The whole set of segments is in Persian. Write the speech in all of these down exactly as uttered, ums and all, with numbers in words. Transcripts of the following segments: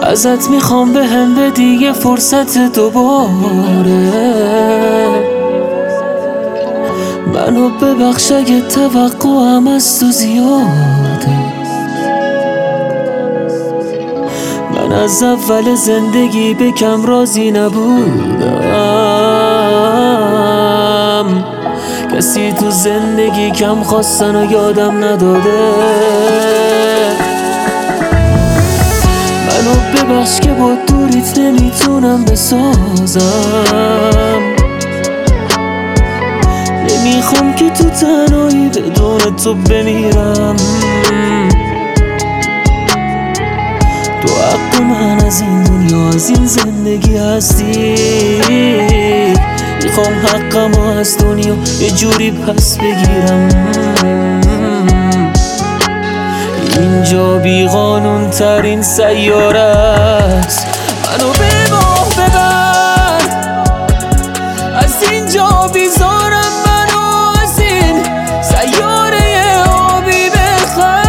ازت میخوام به هم به دیگه فرصت دوباره منو ببخش اگه توقعم از تو زیاده. من از اول زندگی به کم راضی نبودم، کسی تو زندگی کم خواستن و یادم نداده. منو ببخش که با دوریت نمیتونم بسازم، نمیخوام که تو تنهایی بدون تو بمیرم. تو حق من از این دنیا از این زندگی هستی، میخوام حقمو از دنیا یه جوری پس بگیرم. اینجا بی قانون ترین سیاره است، منو به ماه ببر، از اینجا بیزارم منو از این سیاره آبی بخر.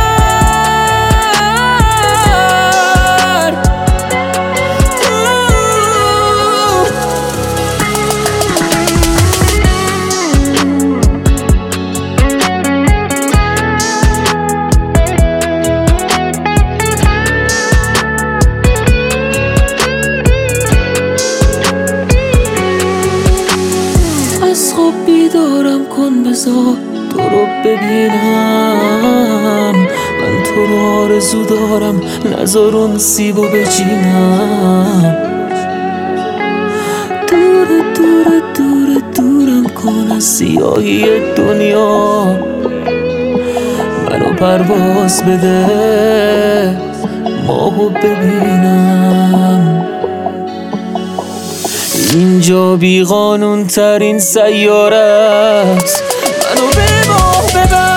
از خواب بیدارم کن بذار تو رو ببینم، من تو رو آرزو دارم نذار اون سیبو بچینم. دور دور دور دورم کن از سیاهی دنیا، منو پرواز بده ماهو ببینم. اینجا بی قانون ترین سیاره است، منو به ماه ببر.